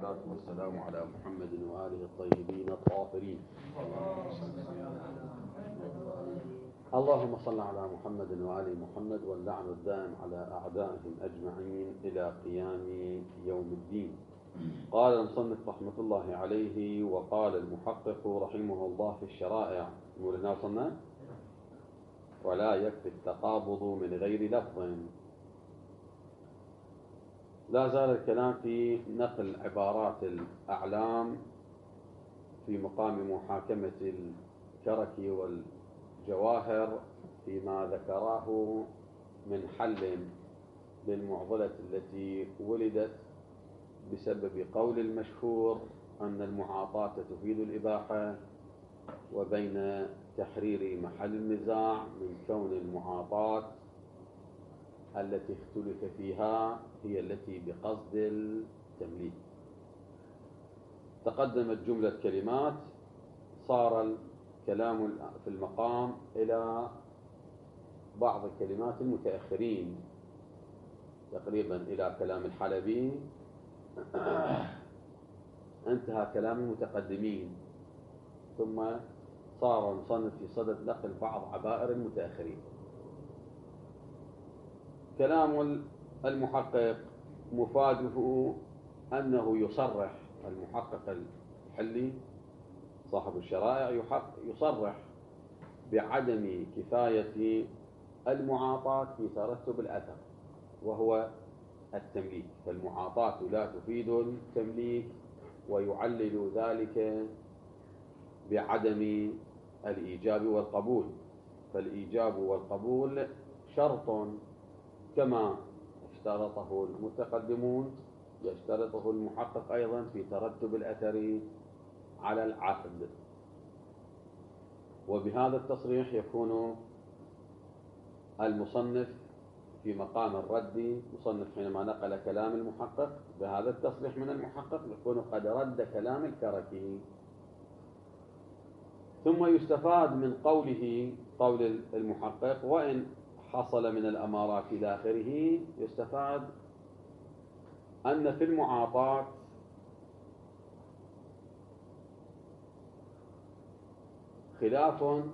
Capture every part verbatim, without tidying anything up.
والصلاة والسلام على محمد وآله الطيبين الطاهرين. اللهم صل على محمد وآل محمد واللعن الدائم على أعدائهم أجمعين إلى قيام يوم الدين. قال المصنف رحمة الله عليه وقال المحقق رحمه الله في الشرائع، يقول وصلنا ولا يكفي التقابض من غير لفظ. لا زال الكلام في نقل عبارات الأعلام في مقام محاكمة الكركي والجواهر فيما ذكراه من حل للمعضلة التي ولدت بسبب قول المشهور أن المعاطاة تفيد الإباحة، وبين تحرير محل النزاع من كون المعاطاة التي اختلف فيها هي التي بقصد التمليك. تقدمت جملة كلمات، صار الكلام في المقام إلى بعض الكلمات المتأخرين تقريبا إلى كلام الحلبي، انتهى كلام المتقدمين، ثم صار المصنف في صدد نقل بعض عبائر المتأخرين. كلام المحقق مفاده أنه يصرح، المحقق الحلي صاحب الشرائع يصرح بعدم كفاية المعاطاة في ترتب الأثر وهو التمليك، فالمعاطاة لا تفيد التمليك، ويعلل ذلك بعدم الإيجاب والقبول، فالإيجاب والقبول شرط كما اشترطه المتقدمون يشترطه المحقق أيضا في ترتب الأثر على العقد. وبهذا التصريح يكون المصنف في مقام الرد، مصنف حينما نقل كلام المحقق بهذا التصريح من المحقق يكون قد رد كلام الكركي. ثم يستفاد من قوله قول المحقق وإن حصل من الأمارات إلى آخره، يستفاد أن في المعاطاة خلاف،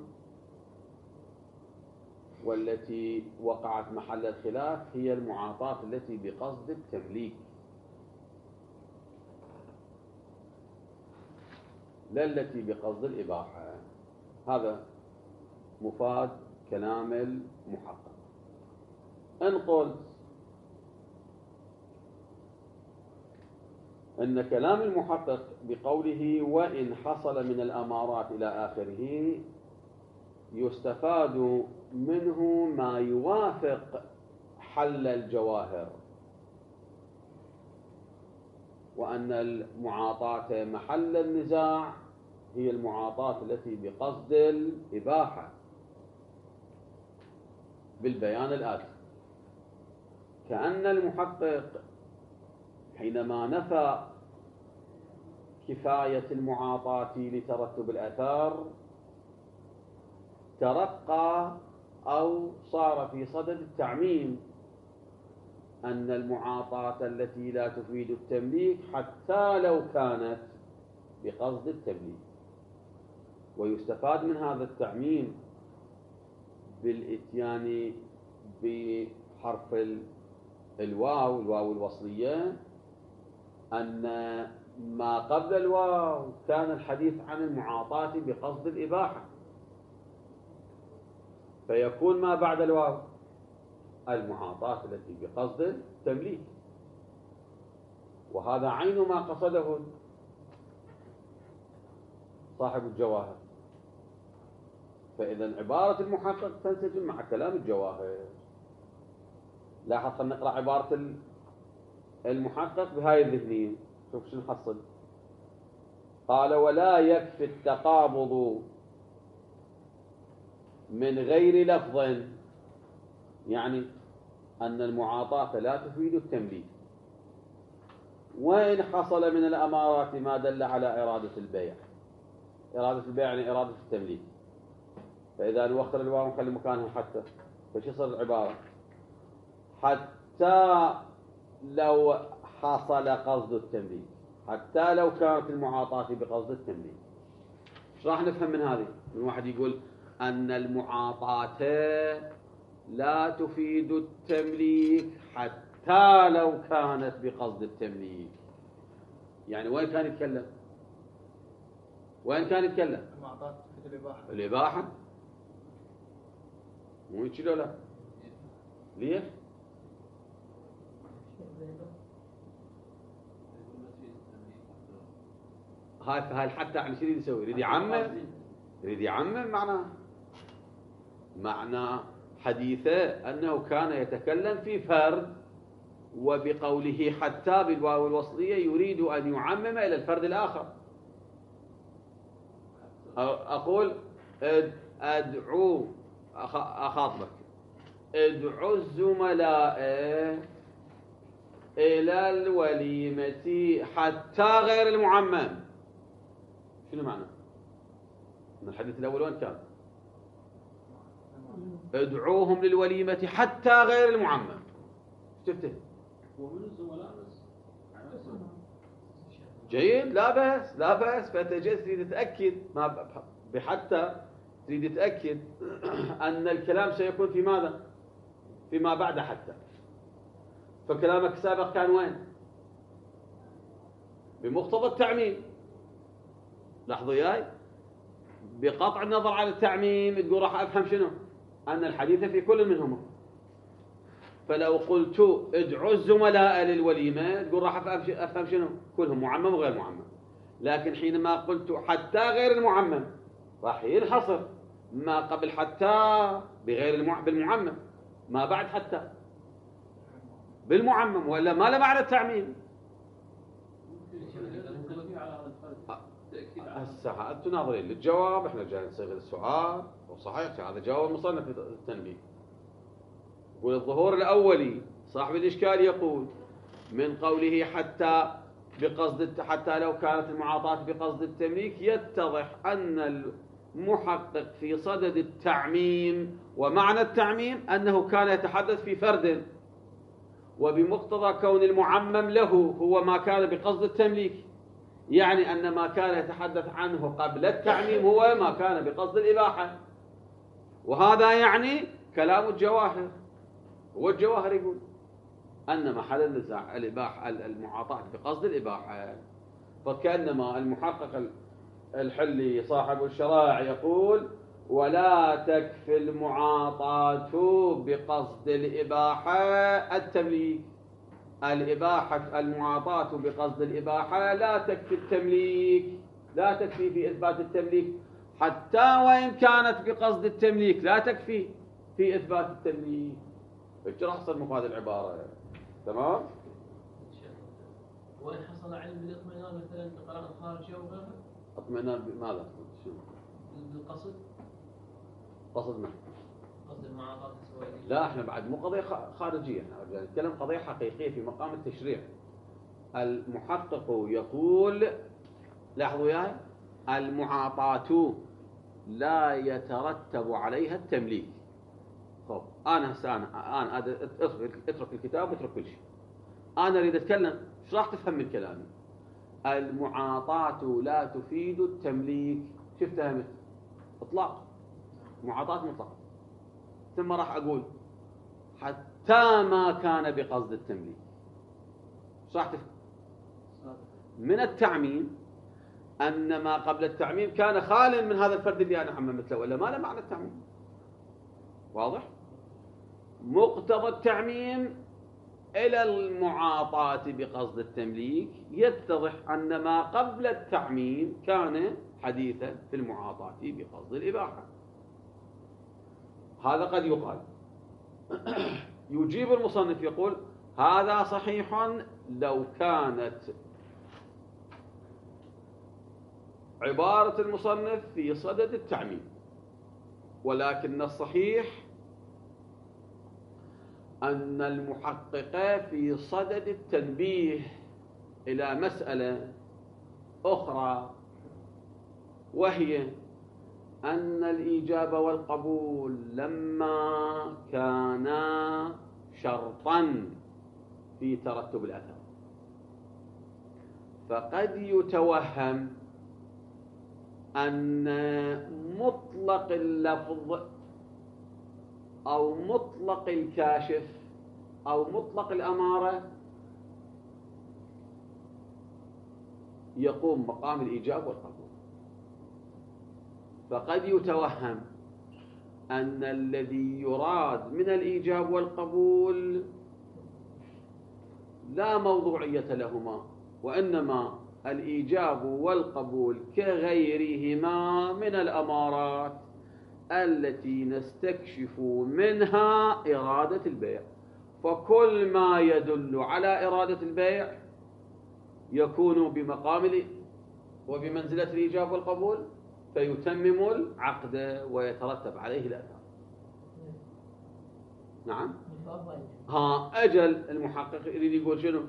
والتي وقعت محل الخلاف هي المعاطاة التي بقصد التمليك لا التي بقصد الإباحة. هذا مفاد كلام المحقق. إن قلت أن كلام المحقق بقوله وإن حصل من الأمارات إلى آخره يستفاد منه ما يوافق حل الجواهر، وأن المعاطاة محل النزاع هي المعاطاة التي بقصد الإباحة بالبيان الآتي: كأن المحقق حينما نفى كفاية المعاطاة لترتب الآثار ترقى أو صار في صدد التعميم أن المعاطاة التي لا تفيد التمليك حتى لو كانت بقصد التمليك. ويستفاد من هذا التعميم بالإتيان بحرف الواو الواو الوصلية أن ما قبل الواو كان الحديث عن المعاطاة بقصد الإباحة، فيكون ما بعد الواو المعاطاة التي بقصد التمليك، وهذا عين ما قصده صاحب الجواهر. فإذا عبارة المحقق تنسجم مع كلام الجواهر. لاحظ، خلينا نقرأ عبارة المحقق بهاي الذهنية، شوف شو نحصل. قال ولا يكفي التقابض من غير لفظ، يعني أن المعاطاة لا تفيد التمليك، وإن حصل من الأمارات ما دل على إرادة البيع. إرادة البيع يعني إرادة التمليك، فإذا نوخر الواو ونخلي مكانها حتى، فش يصير العبارة؟ حتى لو حصل قصد التمليك، حتى لو كانت المعاطاة بقصد التمليك. ايش راح نفهم من هذه؟ من واحد يقول أن المعاطاة لا تفيد التمليك حتى لو كانت بقصد التمليك. يعني وين كان يتكلم؟ وين كان يتكلم؟ المعاطاة تفيد الإباحة. الإباحة؟ مو هيك لو لا؟ ليش؟ هاي هاي حتى عن شو يريد يسوي؟ يريد يعمم؟ يريد يعمم معناه معنى حديثه أنه كان يتكلم في فرد، وبقوله حتى بالواو الوصلية يريد أن يعمم إلى الفرد الآخر. أقول أدعو أخاطبك ادعو الزملاء إلى الوليمة حتى غير المعمم. شنو معنى؟ من الحديث الأول وين كان؟ ادعوهم للوليمة حتى غير المعمم. شفته؟ ومن الزملاء بس جيد، لا بأس لا بأس. فأنت جالس تريد تتأكد ما بحتى تريد تتأكد أن الكلام سيكون في ماذا؟ فيما بعد حتى. فكلامك السابق كان وين؟ بمقتضى التعميم. لاحظوا وياي، بقطع النظر عن التعميم تقول راح أفهم شنو؟ أن الحديث في كل منهما. فلو قلت ادعوا الزملاء للوليمة تقول راح أفهم شنو؟ كلهم معمم وغير معمم. لكن حينما قلت حتى غير المعمم راح ينحصر ما قبل حتى بغير المع... بالمعمم، ما بعد حتى بالمعمم، ولا ما له معنى التعميم. هسه أنتم ناظرين للجواب، احنا جاي نصيغ السؤال وصحيح هذا جواب المصنف في التنبيه. يقول الظهور الأولي صاحب الإشكال يقول من قوله حتى بقصد حتى لو كانت المعاطاة بقصد التمليك يتضح أن المحقق في صدد التعميم، ومعنى التعميم أنه كان يتحدث في فرد، وبمقتضى كون المعمم له هو ما كان بقصد التمليك، يعني أن ما كان يتحدث عنه قبل التعميم هو ما كان بقصد الإباحة. وهذا يعني كلام الجواهر. هو الجواهر يقول أن محل النزاع الإباحة المعاطاة بقصد الإباحة. فكأنما المحقق الحلي صاحب الشرائع يقول ولا تكفي المعاطاة بقصد الإباحة التمليك. الإباحة المعاطاة بقصد الإباحة لا تكفي التمليك، لا تكفي في إثبات التمليك، حتى وإن كانت بقصد التمليك لا تكفي في إثبات التمليك. ايش راح يصير مفاد العبارة؟ تمام؟ وين حصل علم بالاطمئنان مثلا بقراءة خارجية وغيرها؟ اطمئنان بماذا؟ شو؟ بالقصد؟ قصد ما؟ قصد المعاطاة السوائية. لا احنا بعد مو قضية خارجية، احنا نتكلم قضية حقيقية في مقام التشريع. المحقق يقول لاحظوا وياي المعاطاة لا يترتب عليها التمليك. طب انا هسه انا انا اترك اترك الكتاب واترك كل شيء. انا اريد اتكلم، ايش راح تفهم من كلامي؟ المعاطاة لا تفيد التمليك. شو فهمت؟ اطلاق، معاطاة مطلقة. ثم راح اقول حتى ما كان بقصد التمليك. ايش راح تفهم؟ من التعميم ان ما قبل التعميم كان خالا من هذا الفرد اللي انا عممت له، ولا ما له معنى التعميم. واضح؟ مقتضى التعميم إلى المعاطاة بقصد التمليك يتضح أن ما قبل التعميم كان حديثا في المعاطاة بقصد الإباحة. هذا قد يقال. يجيب المصنف يقول هذا صحيح لو كانت عبارة المصنف في صدد التعميم، ولكن الصحيح أن المحقق في صدد التنبيه إلى مسألة أخرى، وهي أن الإجابة والقبول لما كانا شرطا في ترتب الأثر، فقد يتوهم أن مطلق اللفظ أو مطلق الكاشف أو مطلق الأمارة يقوم مقام الإيجاب والقبول. فقد يتوهم أن الذي يراد من الإيجاب والقبول لا موضوعية لهما، وإنما الإيجاب والقبول كغيرهما من الأمارات التي نستكشف منها إرادة البيع. فكل ما يدل على إرادة البيع يكون بمقام وبمنزلة الإيجاب والقبول، فيتمم العقد ويترتب عليه الأثر. نعم. ها أجل المحقق يريد يقول شنو؟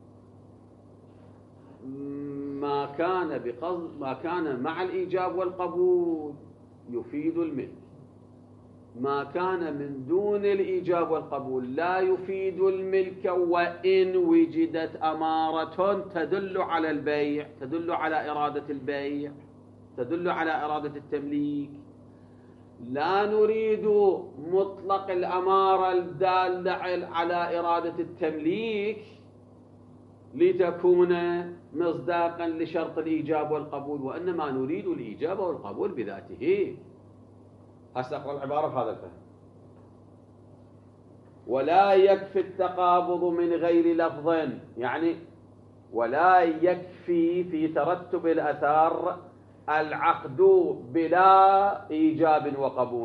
ما كان بقصد ما كان مع الإيجاب والقبول يفيد الملك، ما كان من دون الإيجاب والقبول لا يفيد الملك، وإن وجدت أمارة تدل على البيع، تدل على إرادة البيع، تدل على إرادة التمليك. لا نريد مطلق الأمارة الدالة على إرادة التمليك لتكون مصداقا لشرط الإيجاب والقبول، وإنما نريد الإيجاب والقبول بذاته. هسه أقرأ العبارة بهذا الفهم. ولا يكفي التقابض من غير لفظ، يعني ولا يكفي في ترتب الأثار العقد بلا إيجاب وقبول،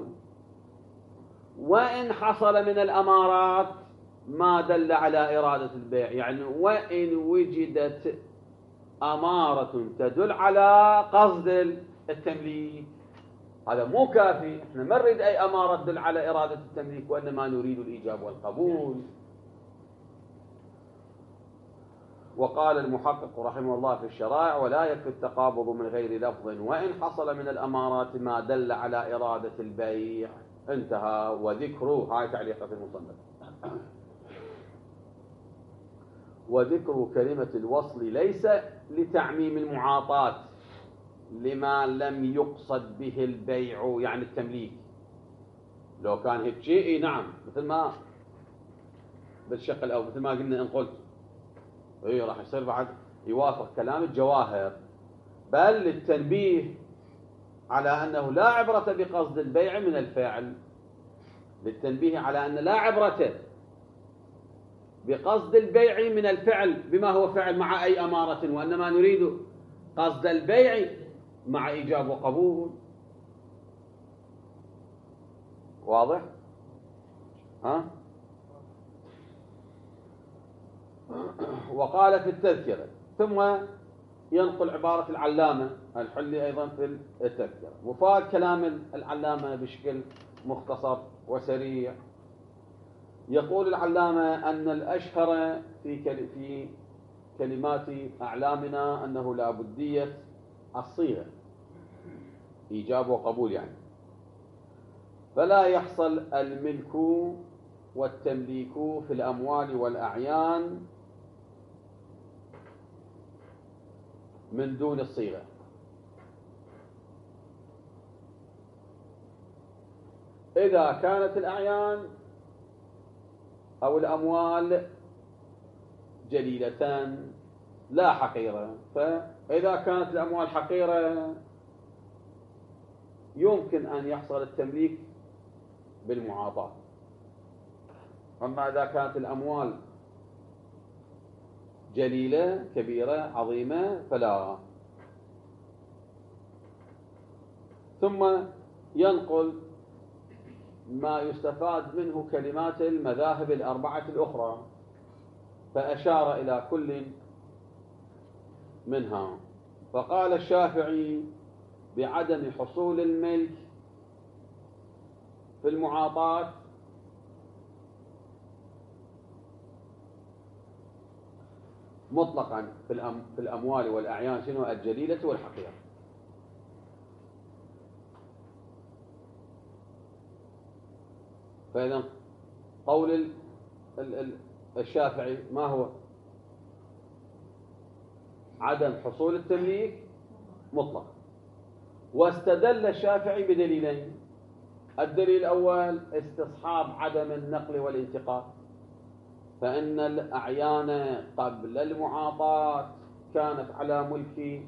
وإن حصل من الأمارات ما دل على إرادة البيع، يعني وإن وجدت أمارة تدل على قصد التمليك، هذا مو كافي. احنا ما نريد أي أمارة تدل على إرادة التمليك، وإنما نريد الإيجاب والقبول. وقال المحقق رحمه الله في الشرائع: ولا يكفي التقابض من غير لفظ، وإن حصل من الأمارات ما دل على إرادة البيع. انتهى. وذكره، هاي تعليقة المصنف، وذكر كلمة الوصل ليس لتعميم المعاطاة لما لم يقصد به البيع، يعني التمليك. لو كان هيك شيء نعم، مثل ما بالشق الأول مثل ما قلنا إن قلت إيه راح يصير بعد يوافق كلام الجواهر، بل للتنبيه على أنه لا عبرة بقصد البيع من الفعل، للتنبيه على أن لا عبرة بقصد البيع من الفعل بما هو فعل مع أي أمارة، وإنما نريد قصد البيع مع إيجاب وقبول. واضح؟ ها؟ وقال في التذكرة، ثم ينقل عبارة العلامة الحلي أيضا في التذكرة. وفاد كلام العلامة بشكل مختصر وسريع. يقول العلامة أن الأشهر في في كلمات أعلامنا أنه لا بدية الصيغة، إيجاب وقبول يعني، فلا يحصل الملك والتمليك في الأموال والأعيان من دون الصيغة. إذا كانت الأعيان أو الأموال جليلتان لا حقيرة، فإذا كانت الأموال حقيرة يمكن أن يحصل التمليك بالمعاطاة. أما إذا كانت الأموال جليلة كبيرة عظيمة فلا. ثم ينقل ما يستفاد منه كلمات المذاهب الأربعة الأخرى، فأشار إلى كل منها. فقال الشافعي بعدم حصول الملك في المعاطاة مطلقا في الأموال والأعيان شنو الجليلة والحقيرة. فإذا قول الشافعي ما هو؟ عدم حصول التمليك مطلق. واستدل الشافعي بدليلين. الدليل الأول استصحاب عدم النقل والانتقال، فإن الأعيان قبل المعاطاة كانت على ملك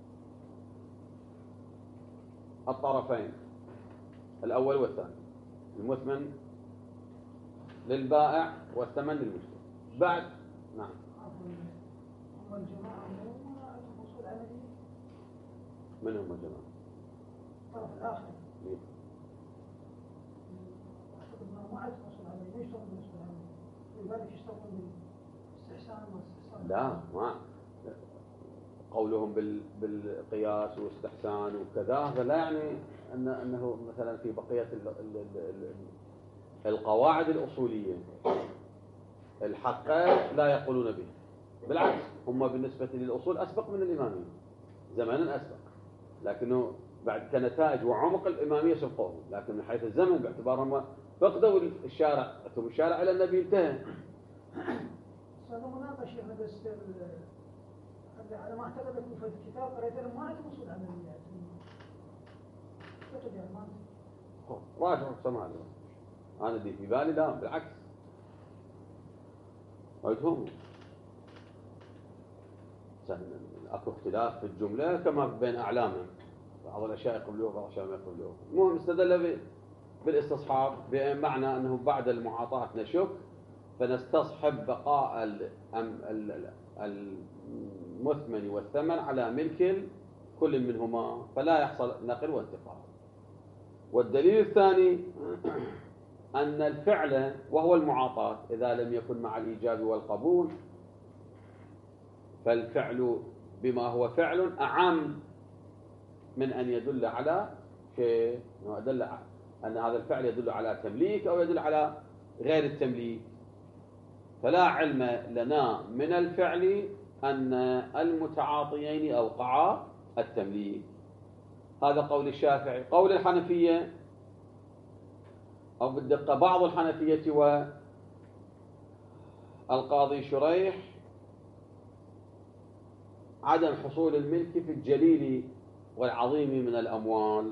الطرفين الأول والثاني، المثمن للبائع والثمن للمشتري. بعد نعم. هم الجماعة مو عندهم أصول عملية؟ من هم الجماعة؟ الطرف الآخر. مين؟ أعتقد أنهم ما عندهم أصول عملية، ما يشتغلون بالأصول العملية، ولذلك يشتغلون بالاستحسان والاستحسان. لا، ما قولهم بال... بالقياس والاستحسان وكذا، هذا لا يعني أن أنه مثلا في بقية ال... ال... ال... القواعد الأصولية الحق لا يقولون به. بالعكس، هم بالنسبة للأصول أسبق من الإمامية زمانا أسبق، لكنه بعد كنتائج وعمق الإمامية سبقوه، لكن من حيث الزمن باعتبارهم فقدوا الشارع، أتوا الشارع إلى النبي انتهى. هذا مناقشة هذا السر على ما اعتقد لكم في الكتاب قريت لهم ما عندهم أصول عملية. اعتقد يعني ما راجعوا سمع له. أنا دي في بالي لا، بالعكس عندهم اكو اختلاف في الجملة كما بين أعلامهم، بعض الأشياء يقبلوه بعض الأشياء ما يقبلوه. المهم استدل بالاستصحاب بمعنى أنه بعد المعاطاة نشك فنستصحب بقاء المثمن والثمن على ملك كل منهما فلا يحصل نقل وانتقال. والدليل الثاني أن الفعل وهو المعاطاة إذا لم يكن مع الإيجاب والقبول فالفعل بما هو فعل أعم من أن يدل على شيء، يدل أن هذا الفعل يدل على تمليك أو يدل على غير التمليك. فلا علم لنا من الفعل أن المتعاطيين أوقعا التمليك. هذا قول الشافعي. قول الحنفية أو بالدقة بعض الحنفية والقاضي شريح عدم حصول الملك في الجليل والعظيم من الأموال،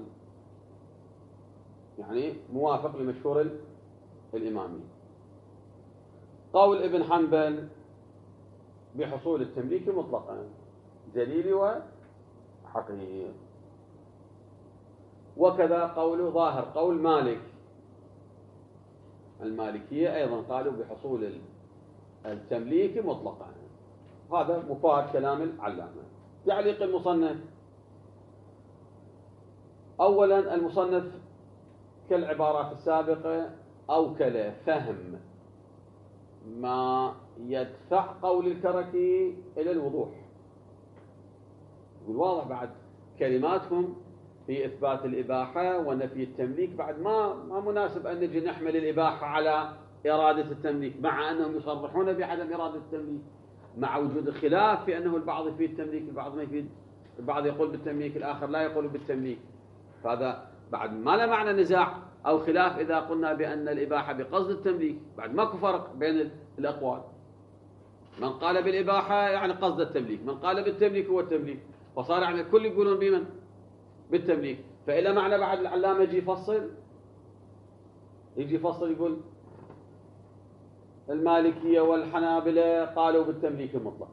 يعني موافق لمشهور الإمامي. قول ابن حنبل بحصول التمليك مطلقا جليل وحقيقي. وكذا قول ظاهر قول مالك. المالكية أيضا قالوا بحصول التمليك مطلقا. هذا مفاد كلام العلامة. تعليق المصنف. أولا المصنف كالعبارات السابقة أوكل فهم ما يدفع قول الكركي إلى الوضوح. والواضح بعد كلماتهم في إثبات الإباحة ونفي التمليك بعد ما ما مناسب أن نجي نحمل الإباحة على إرادة التمليك، مع أنهم يصرحون بعدم إرادة التمليك، مع وجود الخلاف في أنه البعض يفيد التمليك البعض ما يفيد، البعض يقول بالتمليك الآخر لا يقول بالتمليك. فهذا بعد ما له معنى نزاع أو خلاف إذا قلنا بأن الإباحة بقصد التمليك، بعد ماكو فرق بين الأقوال. من قال بالإباحة يعني قصد التمليك، من قال بالتمليك هو التمليك، فصار يعني الكل يقولون بمن؟ بالتمليك. فإلى معنى بعد العلامة يجي يفصل يجي يفصل يقول المالكية والحنابلة قالوا بالتمليك المطلق،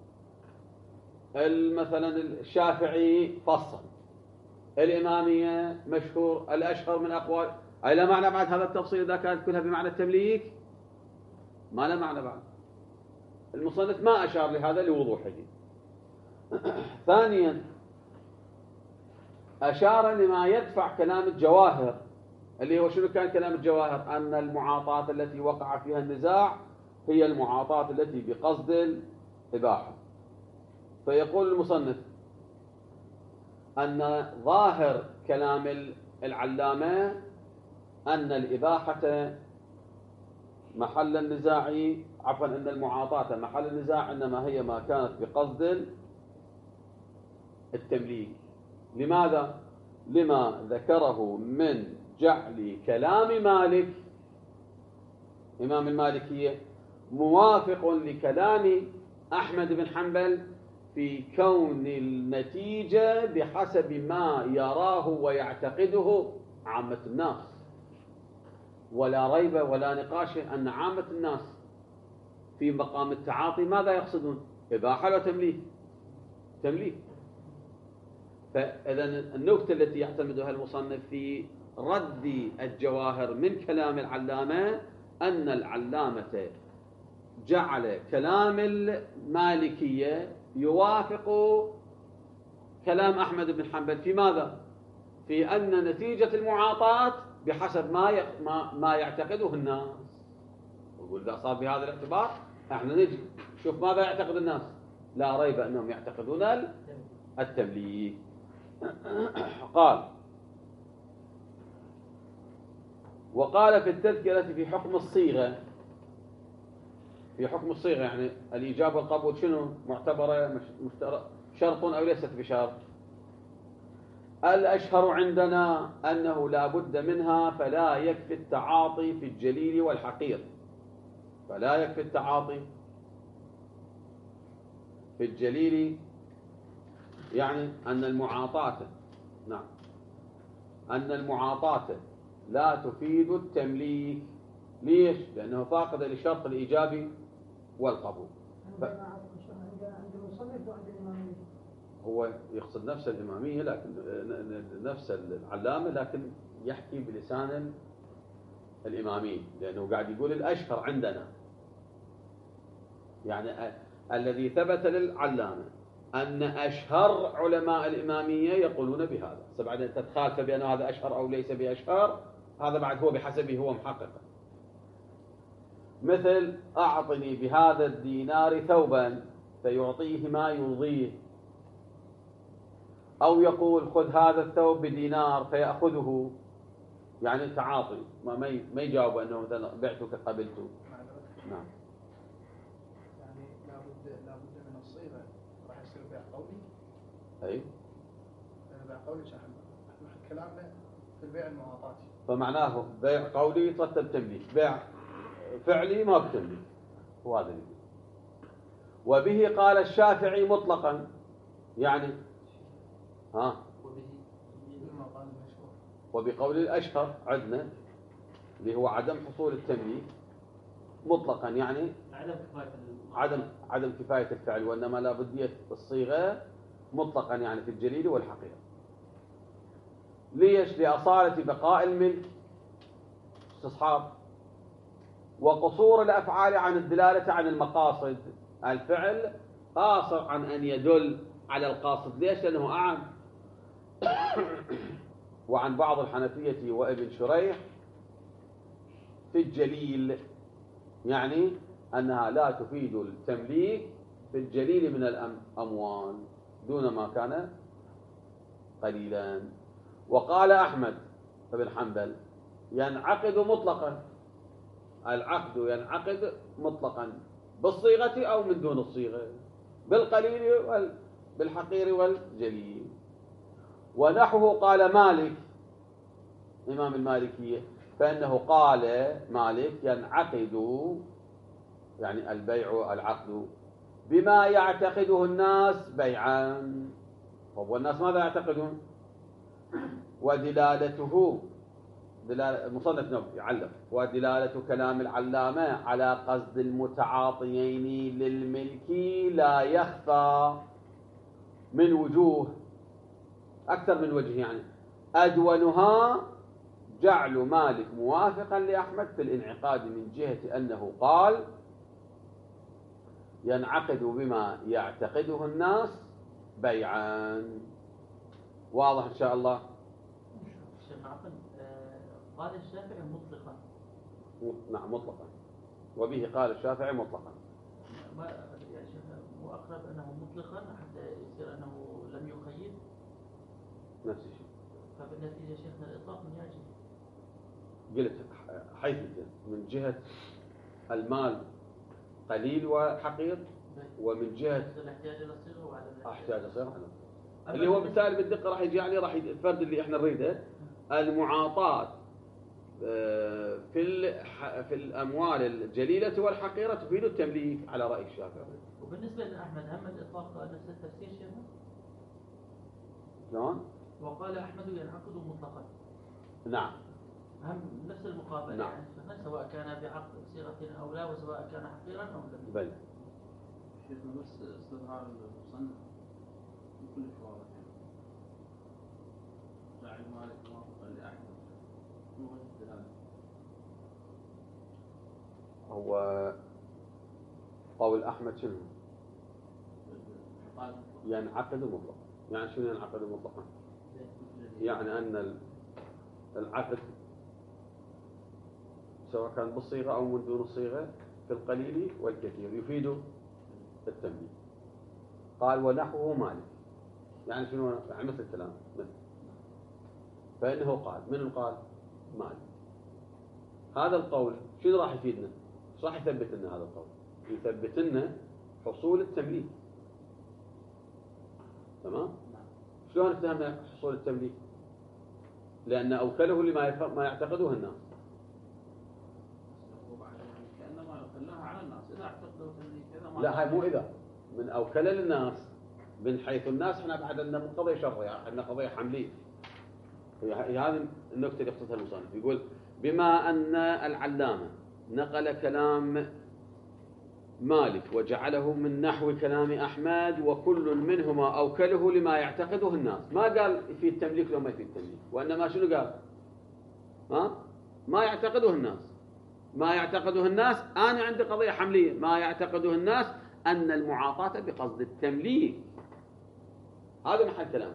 مثلا الشافعي فصل، الإمامية مشهور الأشهر من أقوال. إلى معنى بعد هذا التفصيل إذا كانت كلها بمعنى التمليك ما له معنى بعد. المصنف ما أشار لهذا لوضوحه. ثانيا أشار لما يدفع كلام الجواهر، اللي هو شنو كان كلام الجواهر؟ أن المعاطاة التي وقع فيها النزاع هي المعاطاة التي بقصد الإباحة. فيقول المصنف أن ظاهر كلام العلامة أن الإباحة محل النزاع، عفوا أن المعاطاة محل النزاع إنما هي ما كانت بقصد التمليك. لماذا؟ لما ذكره من جعل كلام مالك إمام المالكية موافق لكلام أحمد بن حنبل في كون النتيجة بحسب ما يراه ويعتقده عامة الناس، ولا ريب ولا نقاش أن عامة الناس في مقام التعاطي ماذا يقصدون؟ إباحة ولا تمليك؟ تمليك. فإذا النكتة التي يعتمدها المصنف في رد الجواهر من كلام العلامة أن العلامة جعل كلام المالكية يوافق كلام أحمد بن حنبل في ماذا؟ في أن نتيجة المعاطاة بحسب ما ما ما يعتقده الناس. ويقول إذا صار بهذا الاعتبار احنا نجي شوف ماذا يعتقد الناس. لا ريب أنهم يعتقدون التمليك. قال: وقال في التذكرة في حكم الصيغة، في حكم الصيغة يعني الإيجاب والقبول شنو معتبرة شرط أو ليست بشرط؟ الأشهر عندنا أنه لا بد منها، فلا يكفي التعاطي في الجليل والحقير. فلا يكفي التعاطي في الجليل، يعني أن المعاطاة نعم أن المعاطاة لا تفيد التمليك. ليش؟ لأنه فاقد لشرط الإيجاب والقبول. ف... هو يقصد نفس الإمامية لكن نفس العلامة، لكن يحكي بلسان الإمامية، لأنه قاعد يقول الأشهر عندنا، يعني الذي ثبت للعلامة أن أشهر علماء الإمامية يقولون بهذا. بعدين تتخالف بأن هذا أشهر أو ليس بأشهر، هذا بعد هو بحسبه هو محقق. مثل أعطني بهذا الدينار ثوبا فيعطيه ما يرضيه، أو يقول خذ هذا الثوب بدينار فيأخذه، يعني تعاطي، ما ما يجاوب أنه مثلا بعتك قبلته. نعم. يعني لابد لابد من الصيغة راح يصير بيع قولي. أي. بيع قولي شحن. نحن كلامنا في البيع المعاطاتي. فمعناه بيع قولي يترتب تمليك، بيع فعلي ما بتمليك، هو هذا. وبه قال الشافعي مطلقا، يعني ها وبقول الأشهر عندنا اللي هو عدم حصول التمليك مطلقا، يعني عدم كفاية عدم عدم كفاية الفعل، وإنما لا بدية الصيغة مطلقا، يعني في الجليل والحقير. ليش؟ لأصالة بقاء الملك، استصحاب، وقصور الأفعال عن الدلالة عن المقاصد. الفعل قاصر عن أن يدل على القاصد. ليش؟ لأنه أعم. وعن بعض الحنفية وابن شريح في الجليل، يعني أنها لا تفيد التمليك في الجليل من الأموال دون ما كان قليلا. وقال أحمد بن حنبل ينعقد مطلقا، العقد ينعقد مطلقا بالصيغة أو من دون الصيغة، بالقليل بالحقير والجليل. ونحوه قال مالك إمام المالكية، فإنه قال مالك ينعقد، يعني البيع العقد بما يعتقده الناس بيعا. والناس ماذا يعتقدون؟ ودلالته دلالة المصنف نووي يعلق: ودلالة كلام العلامة على قصد المتعاطيين للملك لا يخفى من وجوه، أكثر من وجه، يعني أدونها جعل مالك موافقا لأحمد في الانعقاد من جهة أنه قال ينعقد بما يعتقده الناس بيعا. واضح إن شاء الله؟ الشيخ عقد قال الشافعي مطلقا. نعم مطلقا. وبه قال الشافعي مطلقا. ما يا شيخ مو أقرب أنه مطلقا حتى يصير أنه لم يقيد؟ نفس الشيء. فبالنتيجة شيخنا الإطلاق من يجب. قلت حيث من جهة المال قليل وحقير، ومن جهة الاحتياج إلى الصيغة وعدم احتياج إلى الصيغة، اللي هو بالتالي بالدقة راح يجي، يعني راح الفرد اللي احنا نريده المعاطاة في في الأموال الجليلة والحقيرة تفيد التمليك على رأي الشافعي. وبالنسبة لأحمد هم الإطلاق نفس التفسير شيخنا؟ شلون؟ وقال أحمد ينعقد مطلقا. نعم. هم نفس المقابلة نعم. يعني سواء كان بعقد صيغة أو لا وسواء كان حقيرا أو لا. بل. شيخنا بس استظهار المصنف بكل واضح جعل مالك موافقا لأحمد مو وجه هذا. هو قول أحمد شنو؟ ينعقد مطلقا. يعني شنو ينعقد مطلقا؟ يعني أن العقد سواء كان بالصيغة أو من دون الصيغة في القليل والكثير يفيد التمليك. قال ونحوه مالك. يعني شنو؟ يعني مثل الكلام مثل. فإنه قال من قال؟ مالك. هذا القول شنو راح يفيدنا؟ ايش راح يثبت لنا هذا القول؟ يثبت لنا حصول التمليك. تمام؟ شلون فهمنا حصول التمليك؟ لأن أوكله لما ما يعتقده الناس. كأنما خلاها على الناس إذا اعتقدوا تمليك كذا. لا هاي مو إذا من أوكل للناس من حيث الناس احنا بعد أن مو قضية شرعية، عندنا قضية حملية. هذه النكتة اللي اختصرها المصنف. يقول بما أن العلامة نقل كلام مالك وجعله من نحو كلام أحمد وكل منهما أوكله لما يعتقده الناس، ما قال في التمليك لو ما في التمليك، وإنما شنو قال؟ ها؟ ما يعتقده الناس. ما يعتقده الناس أنا عندي قضية حملية. ما يعتقده الناس أن المعاطاة بقصد التمليك. هذا محل كلام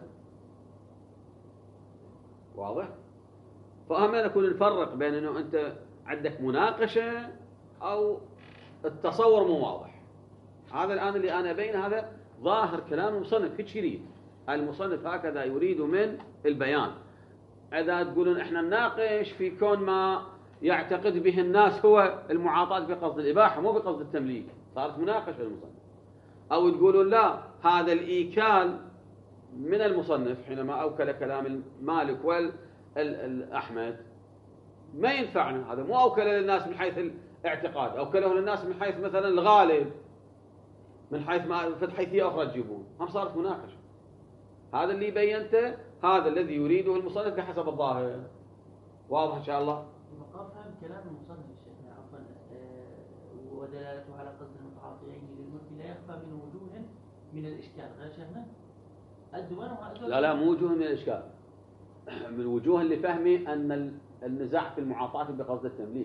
واضح؟ فأهم نكون نفرق بين أنه أنت عندك مناقشة أو التصور مو واضح. هذا الآن اللي أنا بين هذا ظاهر كلام المصنف. هيك يريد المصنف، هكذا يريد من البيان. إذا تقولون إحنا نناقش في كون ما يعتقد به الناس هو المعاطاة بقصد الإباحة مو بقصد التمليك، صارت مناقشة المصنف. أو تقولون لا، هذا الإيكال من المصنف حينما أوكل كلام المالك والأحمد ما ينفعنا. هذا مو أوكل للناس من حيث الاعتقاد، أوكله للناس من حيث مثلا الغالب، من حيث ما في حيثية أخرى تجيبون. هم صارت مناقشة. هذا اللي بينته، هذا الذي يريده المصنف بحسب الظاهر. واضح إن شاء الله؟ مقام فهم كلام المصنف الشيخ عفوا ودلالته على قصد المتعاطيين للملك لا يخفى من وجوه من الإشكال. غير شيخنا لا لا مو وجوه من الإشكال، من وجوه اللي فهمي أن النزاع في المعاطاة بقصد التمليك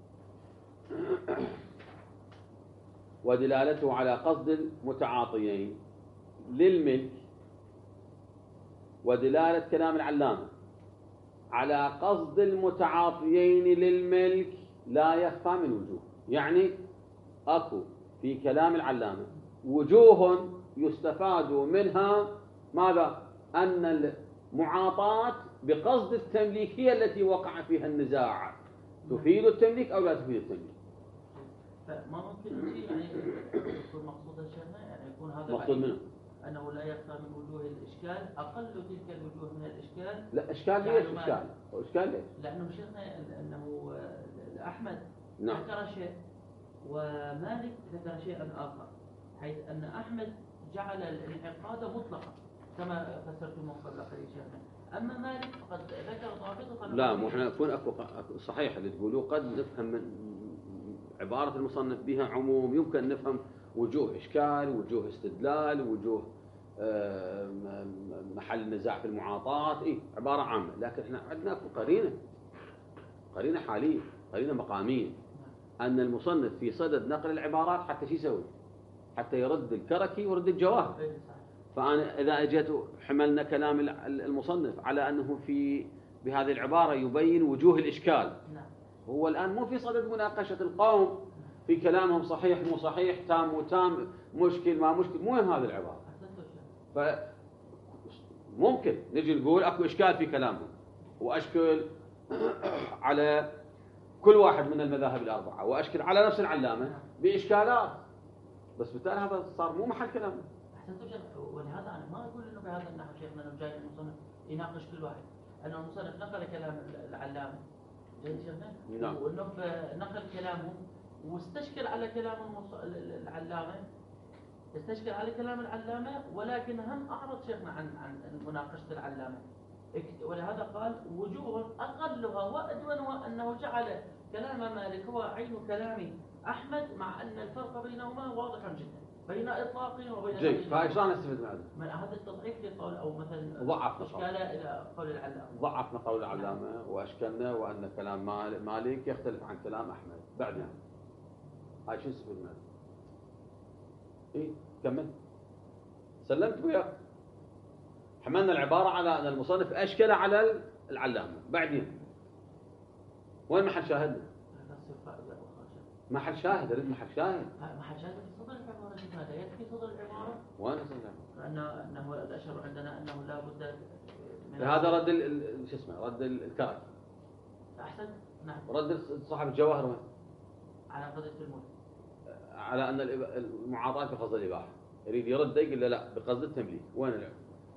ودلالته على قصد المتعاطيين للملك، ودلالة كلام العلامة على قصد المتعاطيين للملك لا يخفى من وجوه. يعني أكو في كلام العلامة وجوه يستفاد منها ماذا؟ أن المعاطاة بقصد التمليك هي التي وقع فيها النزاع، تفيد التمليك أو لا تفيد التمليك. فما ممكن شيء يعني يكون مقصود الشيخنا، يعني يكون هذا مقصود منه أنه لا يخفى من وجوه الإشكال، أقل تلك الوجوه من الإشكال. لا إشكال ليش إشكال؟ إشكال ليش؟ لأنه شيخنا أنه أحمد نعم. ذكر شيء ومالك ذكر شيئا آخر، حيث أن أحمد جعل الانعقاد مطلقا كما فسرتم قبل قليل شيخنا، أما مالك فقد ذكر ضابطة. لا مو احنا نكون أكو صحيح اللي تقولوه، قد نفهم من عبارة المصنف بها عموم، يمكن نفهم وجوه إشكال، وجوه استدلال، وجوه محل نزاع في المعاطاة، إيه عبارة عامة. لكن احنا عندنا أكو قرينة قرينة حالية، قرينة مقامية، أن المصنف في صدد نقل العبارات حتى شو يسوي؟ حتى يرد الكركي ويرد الجواهر. فأنا إذا أجيت حملنا كلام المصنف على أنه في بهذه العبارة يبين وجوه الإشكال، هو الآن مو في صدد مناقشة القوم في كلامهم صحيح مو صحيح، تام مو تام، مشكل ما مشكل، مو هذه العبارة. فممكن نجي نقول أكو إشكال في كلامهم، وأشكل على كل واحد من المذاهب الأربعة، وأشكل على نفس العلامة بإشكالات، بس بالتالي هذا صار مو محل كلامه. أحسنتم شيخ، ولهذا أنا ما أقول إنه بهذا النحو شيخنا إنه جاي المصنف يناقش كل واحد، أنه المصنف نقل كلام العلامة جيد شيخنا؟ نعم. وانه بنقل كلامه واستشكل على كلام المص... العلامه استشكل على كلام العلامه، ولكن هم اعرض شيخنا عن عن مناقشه العلامه، ولهذا قال وجوه اقلها وادونها انه جعل كلام مالك هو عين كلام احمد، مع ان الفرق بينهما واضح جدا بين اطلاقه وبين جيد. فايش شلون نستفيد من هذا؟ من هذا التضعيف لقول او مثلا ضعف اشكاله الى قول العلامه. ضعفنا قول العلامه واشكلنا وان كلام مالك يختلف عن كلام احمد. بعدين هاي شو نستفيد من هذا؟ اي كمل. سلمت وياك. حملنا العباره على ان المصنف اشكل على العلامه. بعدين وين محل شاهدنا؟ محل شاهد. اريد محل شاهد. محل شاهد في صدر العباره هذا يكفي صدر العباره؟ وين صدر العباره؟ انه انه الاشهر عندنا انه لا بد من هذا رد ال... شو اسمه رد الكاتب. احسن. نعم. رد صاحب الجواهر وين؟ على قضيه الملك. على ان المعاطاه بقصد الاباحه. يريد يرد يقول له لا بقصد التمليك. وين العلم؟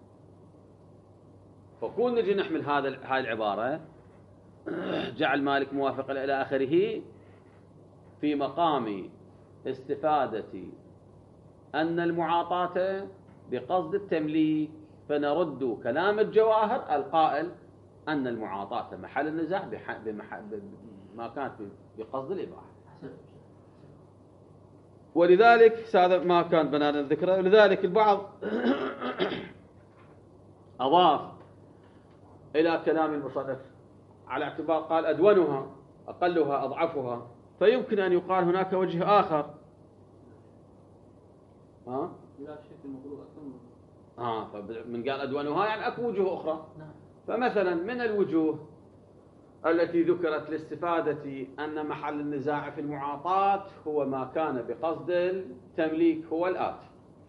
فكون نجي نحمل هذا هاي العباره جعل مالك موافقا الى اخره في مقام استفادة أن المعاطاة بقصد التمليك، فنرد كلام الجواهر القائل أن المعاطاة محل النزاع بما كانت بقصد الإباحة. ولذلك هذا ما كان بنانا ذكره. ولذلك البعض أضاف إلى كلام المصنف على اعتبار قال أدونها أقلها أضعفها، فيمكن أن يقال هناك وجه آخر. ها؟ لا شك المفروض أكمل. ها من قال أدونها يعني أكو وجوه أخرى. نعم. فمثلا من الوجوه التي ذكرت لاستفادة أن محل النزاع في المعاطاة هو ما كان بقصد التمليك هو الآتي: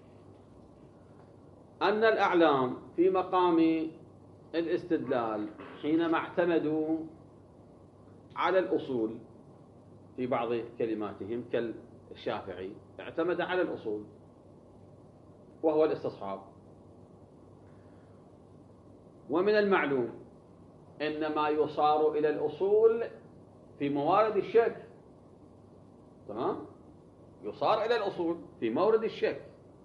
أن الأعلام في مقام الاستدلال حينما اعتمدوا على الأصول في بعض كلماتهم كالشافعي اعتمد على الأصول وهو الاستصحاب. ومن المعلوم أن ما يصار إلى الأصول في موارد الشك، تمام؟ يصار إلى الأصول في مورد الشك.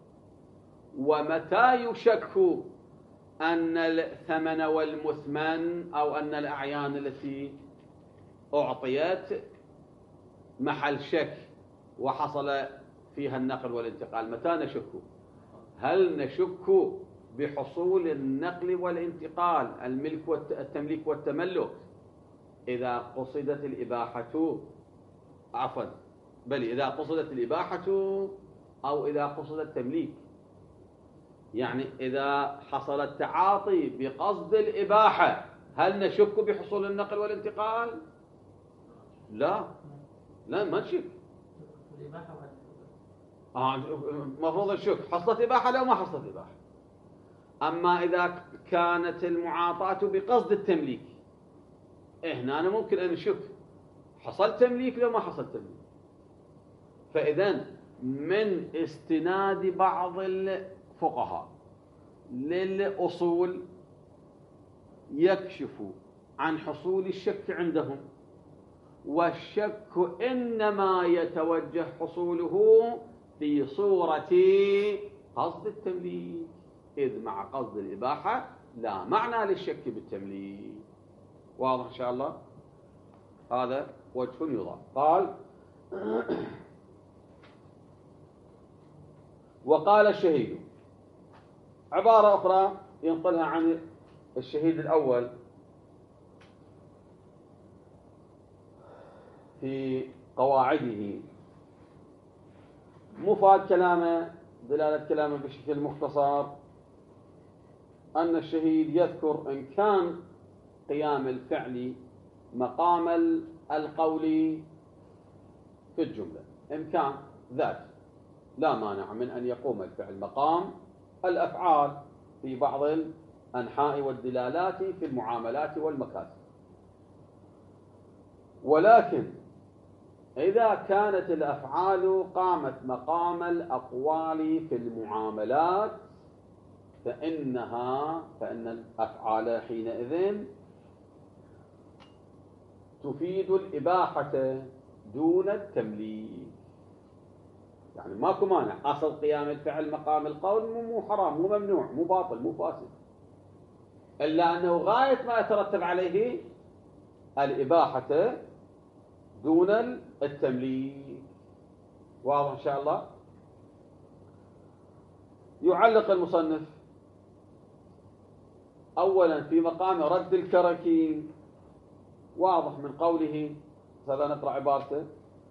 ومتى يشك أن الثمن والمثمن أو أن الأعيان التي أعطيت محل شك وحصل فيها النقل والانتقال، متى نشك؟ هل نشك بحصول النقل والانتقال الملك والتمليك والتملك إذا قصدت الإباحة، عفوا بل إذا قصدت الإباحة أو إذا قصد التمليك؟ يعني إذا حصل التعاطي بقصد الإباحة هل نشك بحصول النقل والانتقال؟ لا لا ما نشك. آه مفروض نشك حصلت إباحة لو ما حصلت إباحة. أما إذا كانت المعاطاة بقصد التمليك هنا أنا ممكن أن نشك حصل تمليك لو ما حصل تمليك. فإذن من استناد بعض الفقهاء للأصول يكشف عن حصول الشك عندهم، والشك إنما يتوجه حصوله في صورة قصد التمليك، إذ مع قصد الإباحة لا معنى للشك بالتمليك. واضح إن شاء الله؟ هذا وجه يضاف. قال وقال الشهيد، عبارة أخرى ينقلها عن الشهيد الأول في قواعده، مفاد كلامه دلالة كلامه بشكل مختصر، أن الشهيد يذكر إن كان قيام الفعل مقام القول في الجملة، إمكان ذات لا مانع من أن يقوم الفعل مقام الأفعال في بعض الأنحاء والدلالات في المعاملات والمكاسب. ولكن إذا كانت الأفعال قامت مقام الأقوال في المعاملات فإنها فإن الأفعال حينئذ تفيد الإباحة دون التمليك. يعني ماكو مانع، أصل قيام الفعل مقام القول مو حرام، مو ممنوع، مو باطل، مو فاسد، إلا أنه غاية ما يترتب عليه الإباحة دون التمليك. واضح إن شاء الله؟ يعلق المصنف أولا في مقام رد الكركي، واضح من قوله، هذا نقرأ عبارته،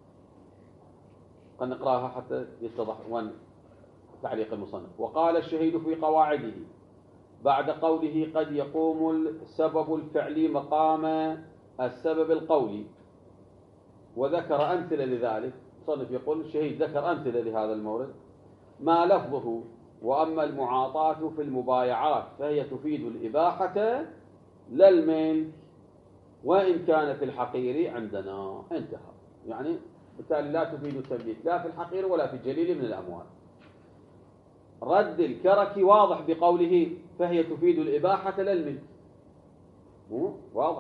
قد نقرأها حتى يتضح وين تعليق المصنف. وقال الشهيد في قواعده بعد قوله قد يقوم السبب الفعلي مقام السبب القولي، وذكر أمثلة لذلك. المصنف يقول الشهيد ذكر أمثلة لهذا المورد، ما لفظه وأما المعاطاة في المبايعات فهي تفيد الإباحة لا الملك وإن كان في الحقير عندنا. انتهى. يعني بالتالي لا تفيد التمليك لا في الحقير ولا في الجليل من الأموال. رد الكركي واضح بقوله فهي تفيد الإباحة لا الملك، مو واضح؟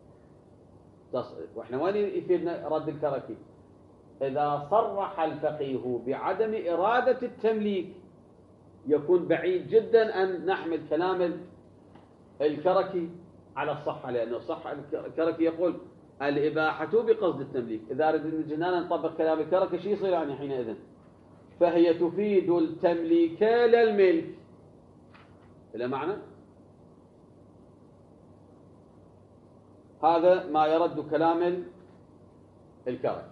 وإحنا وين يفيدنا رد الكركي؟ إذا صرح الفقيه بعدم إرادة التمليك يكون بعيد جدا أن نحمل كلام الكركي على الصحة، لأنه الصحة الكركي يقول الإباحة بقصد التمليك. إذا ردنا نطبق كلام الكركي شو يصير يعني حينئذ؟ فهي تفيد التمليك لا الملك. إلى معنى هذا ما يرد كلام الكركي.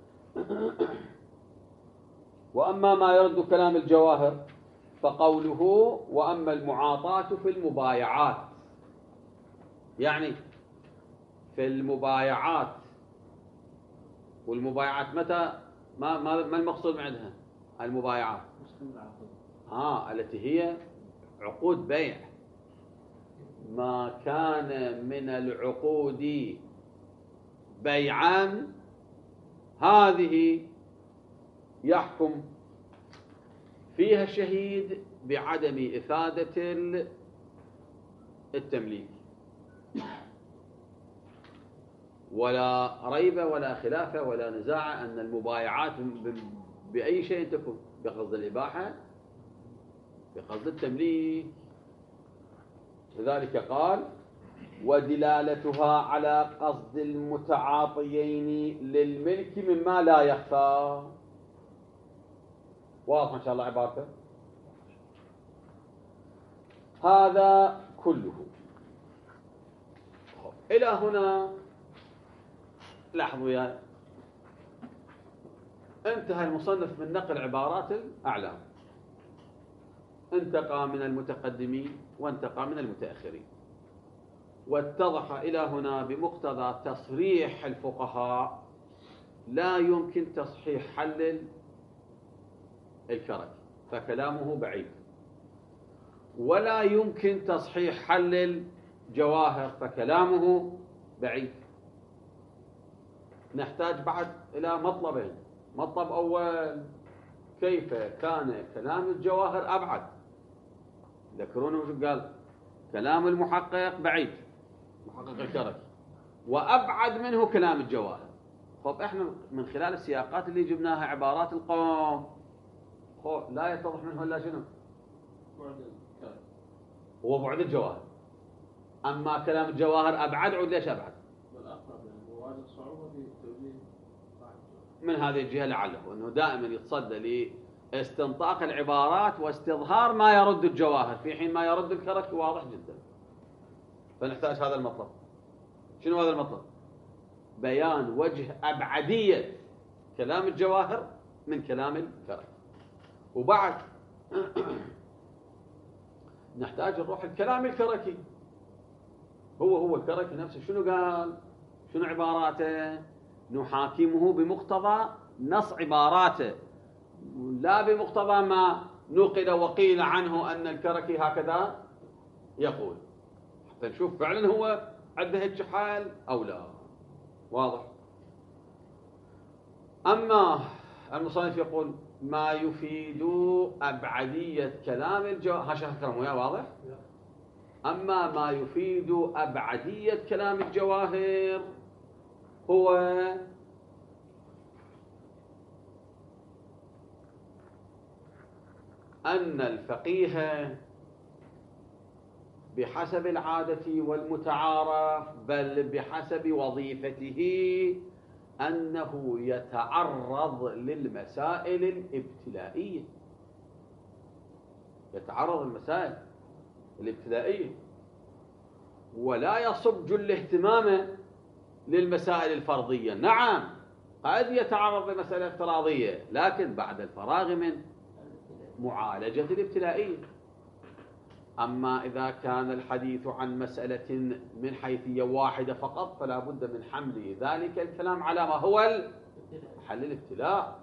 وأما ما يرد كلام الجواهر فقوله وأما المعاطاة في المبايعات، يعني في المبايعات. والمبايعات متى ما ما ما المقصود عندها المبايعات؟ اه التي هي عقود بيع. ما كان من العقود بيعا هذه يحكم فيها الشهيد بعدم إفادة التمليك، ولا ريب ولا خلاف ولا نزاع أن المبايعات بأي شيء تكون بقصد الإباحة بقصد التمليك. لذلك قال ودلالتها على قصد المتعاطيين للملك مما لا يخفى. واضح إن شاء الله عبارته. هذا كله. إلى هنا لاحظوا يا انتهى المصنف من نقل عبارات الأعلام، انتقى من المتقدمين وانتقى من المتأخرين، واتضح إلى هنا بمقتضى تصريح الفقهاء لا يمكن تصحيح حل الكرك فكلامه بعيد، ولا يمكن تصحيح حل الجواهر فكلامه بعيد. نحتاج بعد إلى مطلبين. مطلب أول كيف كان كلام الجواهر أبعد؟ ذكرونه وش قال؟ كلام المحقق بعيد، محقق الكرك، وأبعد منه كلام الجواهر. طب إحنا من خلال السياقات اللي جبناها عبارات القوم لا يتضح منه إلا شنو؟ هو بعد الجواهر. أما كلام الجواهر أبعد، عود ليش أبعد؟ من هذه الجهة لعله أنه دائما يتصدى لاستنطاق العبارات واستظهار ما يرد الجواهر في حين ما يرد الكرك واضح جدا. فنحتاج هذا المطلب. شنو هذا المطلب؟ بيان وجه أبعدية كلام الجواهر من كلام الكرك. وبعد نحتاج نروح الكلام الكركي. هو هو الكركي نفسه شنو قال؟ شنو عباراته؟ نحاكمه بمقتضى نص عباراته لا بمقتضى ما نقل وقيل عنه أن الكركي هكذا يقول، حتى نشوف فعلا هو عنده هيك حال أو لا. واضح؟ أما المصنف يقول ما يفيد أبعدية كلام الجواهر، هاشا كلام وياه واضح؟ أما ما يفيد أبعدية كلام الجواهر هو أن الفقيه بحسب العادة والمتعارف بل بحسب وظيفته أنه يتعرض للمسائل الابتلائية، يتعرض للمسائل الابتلائية ولا يصب جل اهتمامه للمسائل الفرضية. نعم قد يتعرض لمسألة افتراضية لكن بعد الفراغ من معالجة الابتلائية. أما إذا كان الحديث عن مسألة من حيثية واحدة فقط فلا بد من حمل ذلك الكلام على ما هو محل الابتلاء.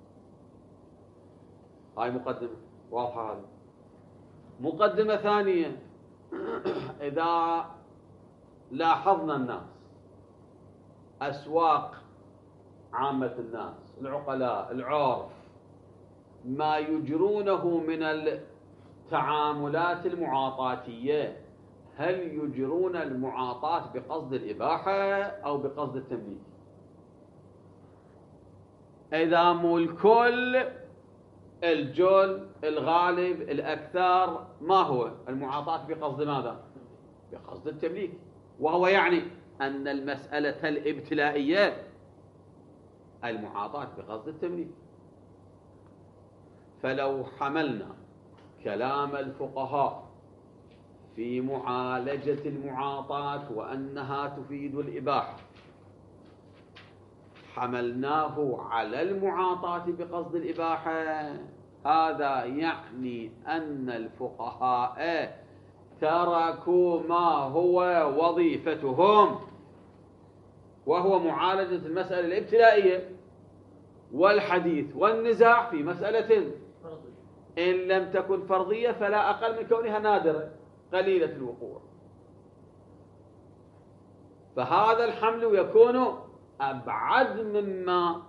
هاي مقدمة واضحة. هذه مقدمة ثانية. إذا لاحظنا الناس، أسواق عامة الناس، العقلاء، العرف، ما يجرونه من التعاملات المعاطاتية، هل يجرون المعاطاة بقصد الإباحة أو بقصد التمليك؟ إذا مو الكل، الجل، الغالب، الأكثر، ما هو المعاطاة بقصد ماذا؟ بقصد التمليك، وهو يعني أن المسألة الابتلائية المعاطاة بقصد التمليك. فلو حملنا كلام الفقهاء في معالجة المعاطاة وأنها تفيد الإباحة، حملناه على المعاطاة بقصد الإباحة، هذا يعني أن الفقهاء تركوا ما هو وظيفتهم وهو معالجة المسألة الابتلائية والحديث والنزاع في مسألة إن لم تكن فرضية فلا أقل من كونها نادرة قليلة الوقوع. فهذا الحمل يكون أبعد مما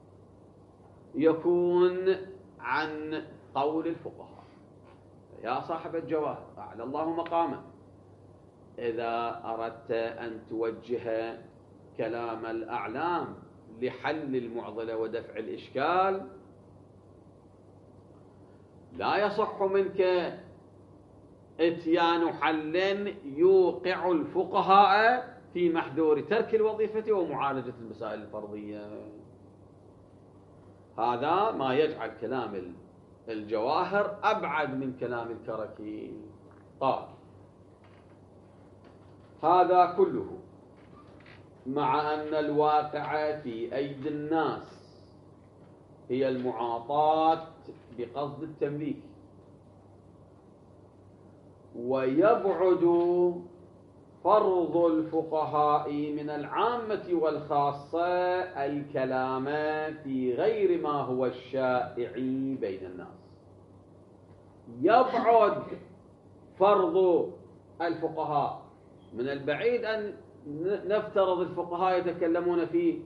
يكون عن قول الفقهاء. يا صاحب الجواهر أعلى الله مقامك، إذا أردت أن توجه كلام الأعلام لحل المعضلة ودفع الإشكال، لا يصح منك اتيان حل يوقع الفقهاء في محذور ترك الوظيفة ومعالجة المسائل الفرضية. هذا ما يجعل كلام الجواهر أبعد من كلام الكركي. قال هذا كله مع أن الواقع في أيدي الناس هي المعاطاة بقصد التمليك، ويبعد فرض الفقهاء من العامة والخاصة الكلام في غير ما هو الشائع بين الناس. يبعد فرض الفقهاء، من البعيد أن نفترض الفقهاء يتكلمون في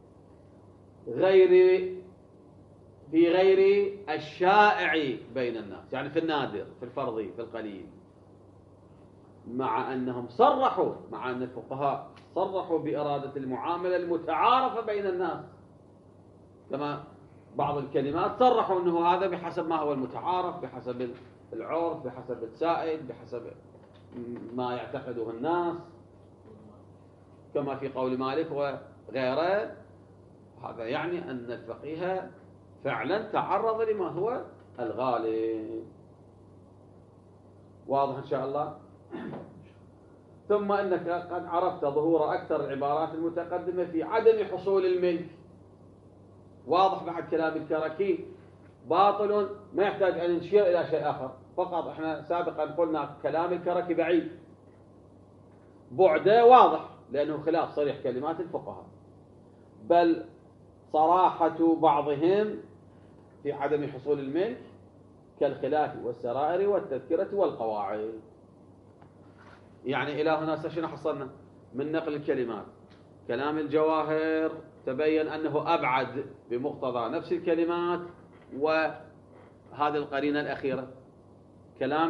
غير في غير الشائع بين الناس، يعني في النادر، في الفرضي، في القليل، مع أنهم صرحوا، مع أن الفقهاء صرحوا بإرادة المعاملة المتعارفة بين الناس، كما بعض الكلمات صرحوا أنه هذا بحسب ما هو المتعارف، بحسب العرف، بحسب السائد، بحسب ما يعتقده الناس، كما في قول مالك وغيره. هذا يعني أن الفقيه فعلا تعرض لما هو الغالب. واضح إن شاء الله؟ ثم أنك قد عرفت ظهور أكثر العبارات المتقدمة في عدم حصول الملك. واضح بعد كلام الكركي باطل، ما يحتاج أن نشير إلى شيء آخر، فقط احنا سابقا قلنا كلام الكركي بعيد، بعده واضح لأنه خلاف صريح كلمات الفقهاء، بل صراحة بعضهم في عدم حصول الملك كالخلاف والسرائر والتذكرة والقواعد. يعني إلى هنا شنو حصلنا من نقل الكلمات؟ كلام الجواهر تبين أنه أبعد بمقتضى نفس الكلمات وهذه القرينة الأخيرة. كلام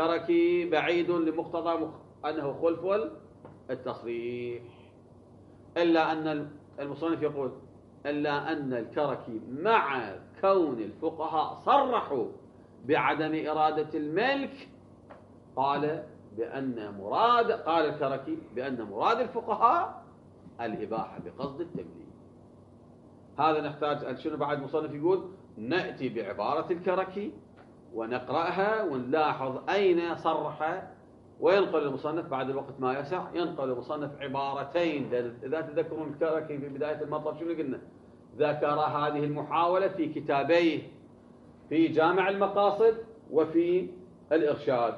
الكركي بعيد لمقتضى مخ... أنه خلف التصريح. إلا أن المصنف يقول إلا أن الكركي مع كون الفقهاء صرحوا بعدم إرادة الملك قال بأن مراد قال الكركي بأن مراد الفقهاء الإباحة بقصد التمليك. هذا نحتاج شنو بعد المصنف يقول نأتي بعبارة الكركي ونقرأها ونلاحظ أين صرح، وينقل المصنف بعد الوقت ما يسع ينقل المصنف عبارتين. إذا تذكرون الكركي في بداية المطلب شنو قلنا؟ ذكر هذه المحاولة في كتابيه في جامع المقاصد وفي الإرشاد،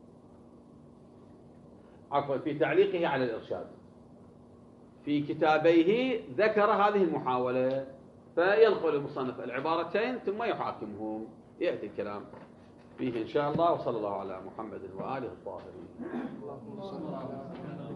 عفوا في تعليقه على الإرشاد. في كتابيه ذكر هذه المحاولة، فينقل المصنف العبارتين ثم يحاكمهم. يأتي الكلام فيه إن شاء الله. وصلى الله على محمد وآله الطاهرين. اللهم صل على